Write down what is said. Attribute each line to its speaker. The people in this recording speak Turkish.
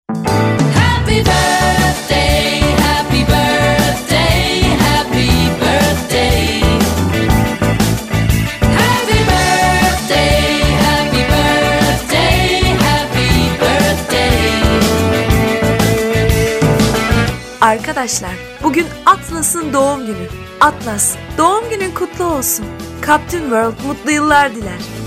Speaker 1: Happy birthday, happy birthday, happy birthday. Happy birthday, happy birthday, happy birthday.
Speaker 2: Arkadaşlar, bugün Atlas'ın doğum günü. Atlas, doğum günün kutlu olsun. Captain World mutlu yıllar diler.